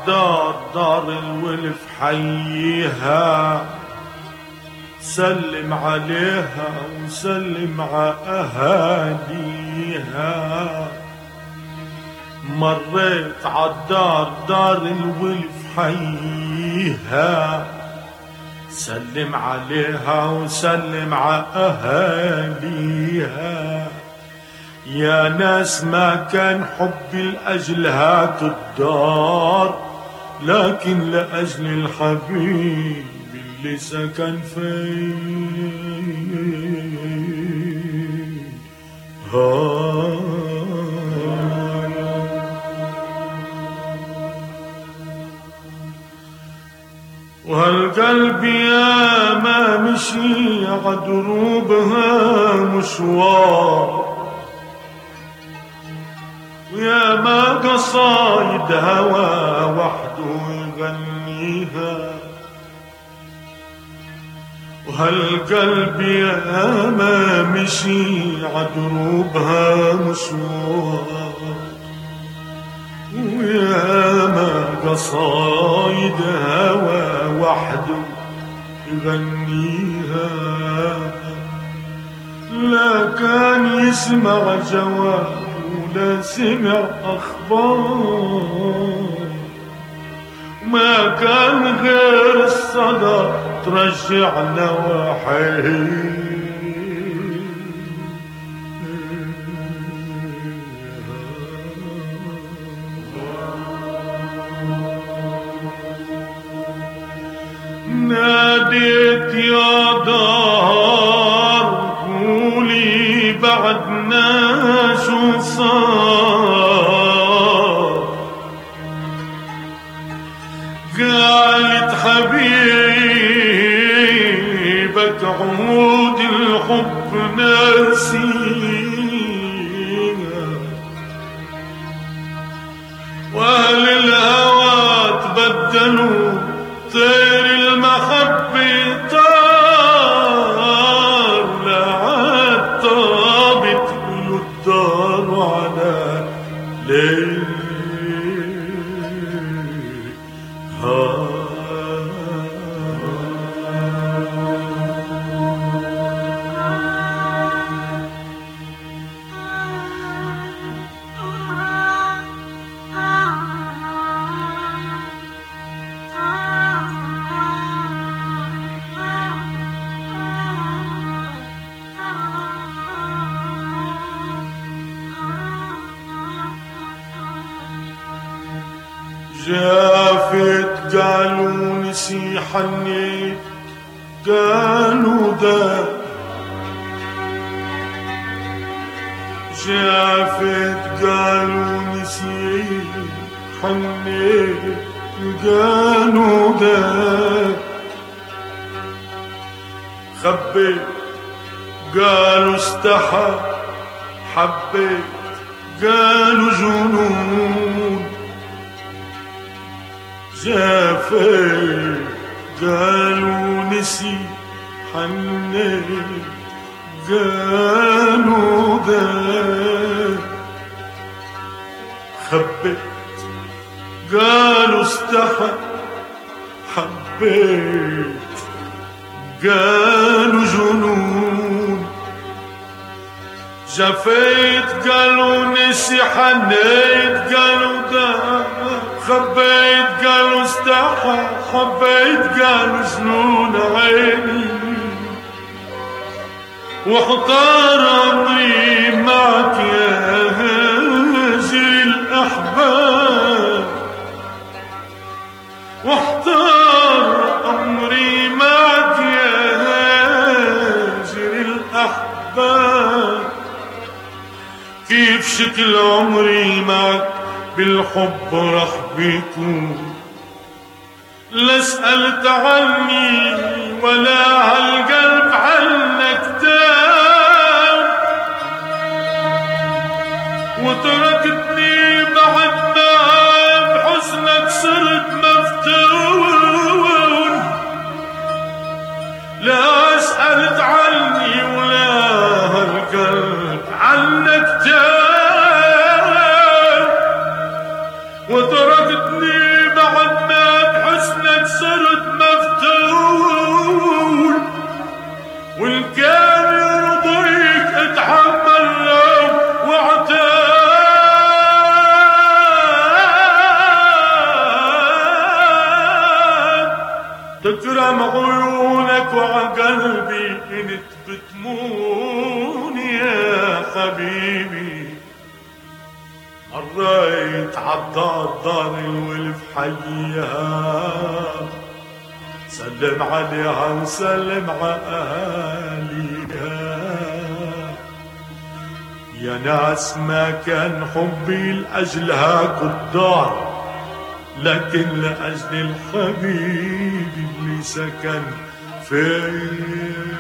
عالدار دار الولف حييها، سلم عليها وسلم ع أهاليها. مريت عالدار دار الولف حييها، سلم عليها وسلم ع أهاليها. يا ناس ما كان حبي لأجل هات الدار، لكن لأجل الحبيب اللي سكن فيه. وهالقلب يا ما مشي عدروبها مشوار، ويا ما قصايد هوى وحده يغنيها. وهالقلب يا ما مشي عدروبها مشوار، ويا ما قصايد هوى وحده يغنيها. لا كان يسمع جواب ولا سمع أخبار، ما كان غير الصدى ترجعنا وحيد. ناديت يا دار قولي بعدنا شو صار، قالت حبيبك عود الحب ناسينا، واهل الهوى تبدلوا طير المحبة طار، لعاد طابت له الدار على ليل. جافت قالوا نسي حنيت قالوا ده، جافت قالوا نسي حنيت قالوا ده، خبيت قالوا استحى حبيت قالوا جنون، جافت قالوا نسي حنيت قالوا ده، خبيت قالوا استحى حبيت قالوا جنون، جفيت قالوا نسي حنيت قالوا ده، خبيت قالوا استحى حبيت قالوا جنون عيني، واحتار امري معك يا هاجر الاحباب، واحتار امري معك يا هاجر الاحباب. كيف شكل عمري معك بالحب رح بيكون، لا سألت عني ولا هالقلب عنك تاب، وتركتني بعد ما بحزنك صرت مفتون، لا سألت عني ولا هالقلب عنك تاب، وتركتني بعد كنت بتمون يا حبيبي، مريت عالدار دار الولف حيها، سلم عليها وسلم عليها. يا ناس ما كان حبي لأجلها قدار، لكن لأجل الحبيب اللي سكن فيه